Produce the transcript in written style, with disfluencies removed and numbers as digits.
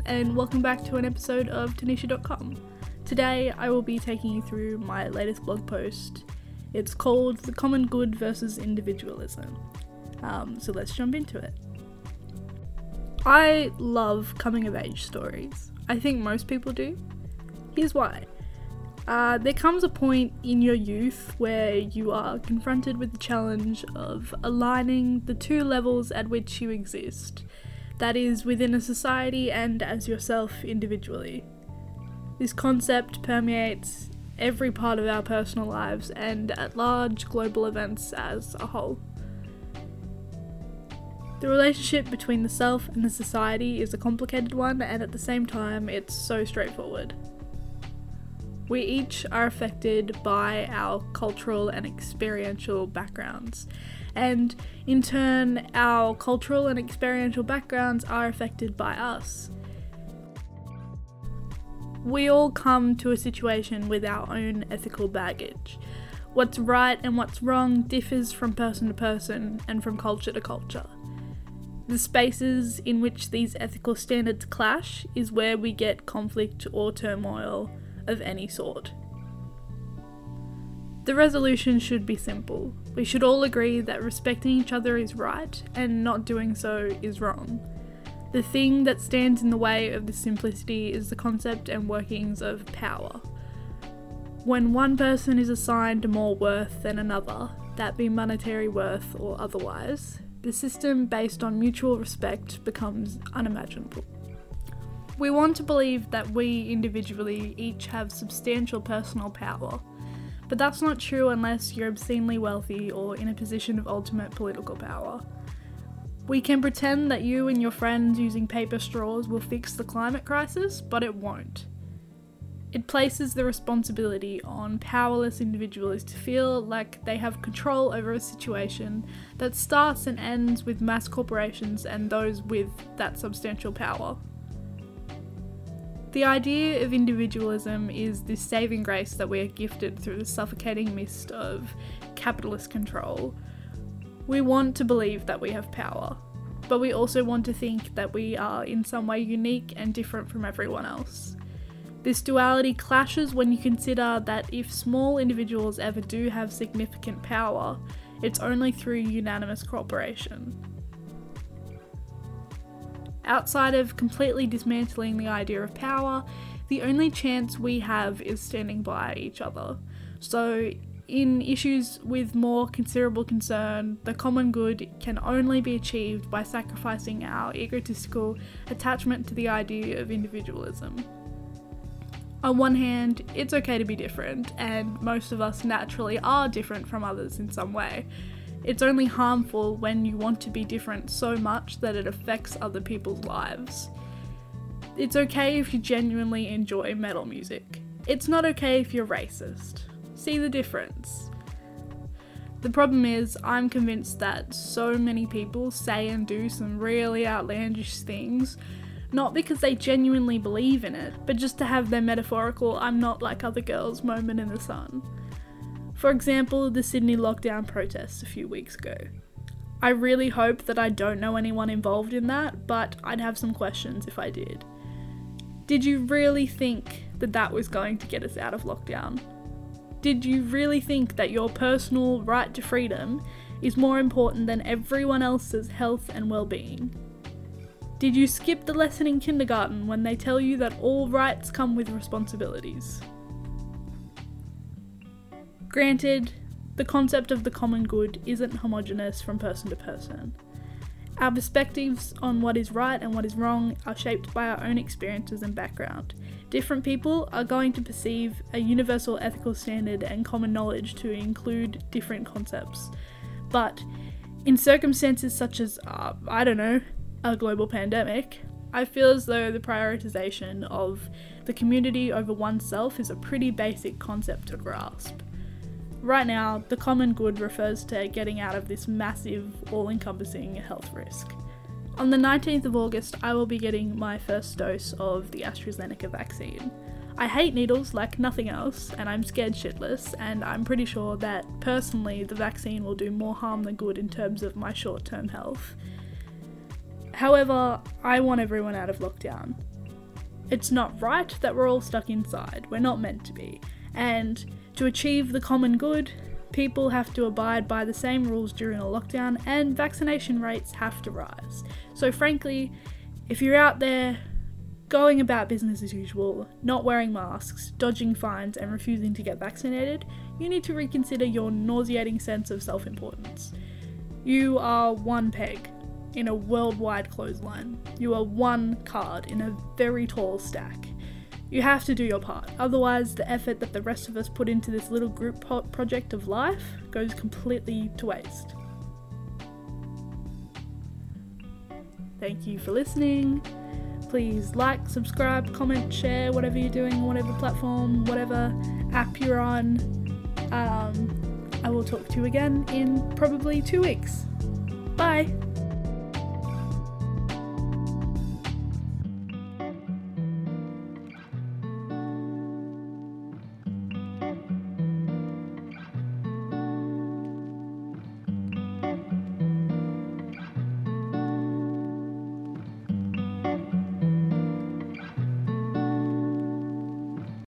and welcome back to an episode of Tanisha.com. Today I will be taking you through my latest blog post. It's called The Common Good versus Individualism. So let's jump into it. I love coming of age stories. I think most people do. Here's why. There comes a point in your youth where you are confronted with the challenge of aligning the two levels at which you exist. That is, within a society and as yourself individually. This concept permeates every part of our personal lives and at large global events as a whole. The relationship between the self and the society is a complicated one, and at the same time it's so straightforward. We each are affected by our cultural and experiential backgrounds, and in turn our cultural and experiential backgrounds are affected by us. We all come to a situation with our own ethical baggage. What's right and what's wrong differs from person to person and from culture to culture. The spaces in which these ethical standards clash is where we get conflict or turmoil of any sort. The resolution should be simple. We should all agree that respecting each other is right and not doing so is wrong. The thing that stands in the way of this simplicity is the concept and workings of power. When one person is assigned more worth than another, that be monetary worth or otherwise, the system based on mutual respect becomes unimaginable. We want to believe that we individually each have substantial personal power, but that's not true unless you're obscenely wealthy or in a position of ultimate political power. We can pretend that you and your friends using paper straws will fix the climate crisis, but it won't. It places the responsibility on powerless individuals to feel like they have control over a situation that starts and ends with mass corporations and those with that substantial power. The idea of individualism is this saving grace that we are gifted through the suffocating mist of capitalist control. We want to believe that we have power, but we also want to think that we are in some way unique and different from everyone else. This duality clashes when you consider that if small individuals ever do have significant power, it's only through unanimous cooperation. Outside of completely dismantling the idea of power, the only chance we have is standing by each other. So, in issues with more considerable concern, the common good can only be achieved by sacrificing our egotistical attachment to the idea of individualism. On one hand, it's okay to be different, and most of us naturally are different from others in some way. It's only harmful when you want to be different so much that it affects other people's lives. It's okay if you genuinely enjoy metal music. It's not okay if you're racist. See the difference? The problem is, I'm convinced that so many people say and do some really outlandish things, not because they genuinely believe in it, but just to have their metaphorical "I'm not like other girls" moment in the sun. For example, the Sydney lockdown protests a few weeks ago. I really hope that I don't know anyone involved in that, but I'd have some questions if I did. Did you really think that that was going to get us out of lockdown? Did you really think that your personal right to freedom is more important than everyone else's health and well-being? Did you skip the lesson in kindergarten when they tell you that all rights come with responsibilities? Granted, the concept of the common good isn't homogeneous from person to person. Our perspectives on what is right and what is wrong are shaped by our own experiences and background. Different people are going to perceive a universal ethical standard and common knowledge to include different concepts. But in circumstances such as, a global pandemic, I feel as though the prioritization of the community over oneself is a pretty basic concept to grasp. Right now, the common good refers to getting out of this massive, all-encompassing health risk. On the 19th of August, I will be getting my first dose of the AstraZeneca vaccine. I hate needles like nothing else, and I'm scared shitless, and I'm pretty sure that, personally, the vaccine will do more harm than good in terms of my short-term health. However, I want everyone out of lockdown. It's not right that we're all stuck inside. We're not meant to be. And to achieve the common good, people have to abide by the same rules during a lockdown, and vaccination rates have to rise. So frankly, if you're out there going about business as usual, not wearing masks, dodging fines, and refusing to get vaccinated, you need to reconsider your nauseating sense of self-importance. You are one peg in a worldwide clothesline. You are one card in a very tall stack. You have to do your part, otherwise the effort that the rest of us put into this little group project of life goes completely to waste. Thank you for listening. Please like, subscribe, comment, share, whatever you're doing, whatever platform, whatever app you're on. I will talk to you again in probably 2 weeks. Bye!